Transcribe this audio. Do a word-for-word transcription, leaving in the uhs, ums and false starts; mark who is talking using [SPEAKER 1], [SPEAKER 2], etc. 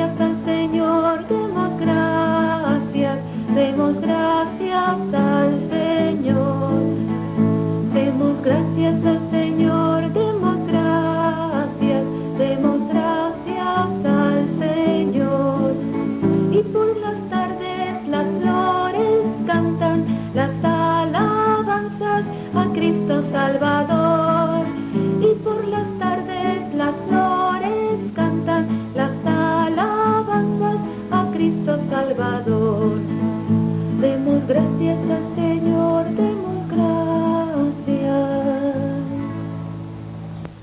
[SPEAKER 1] gracias al Señor, demos gracias, demos gracias al Señor. Demos gracias al Señor, demos gracias, demos gracias al Señor. Y por las tardes las flores cantan las alabanzas a Cristo Salvador. Y por las tardes las flores cantan las alabanzas a Cristo Salvador. Demos gracias al Señor.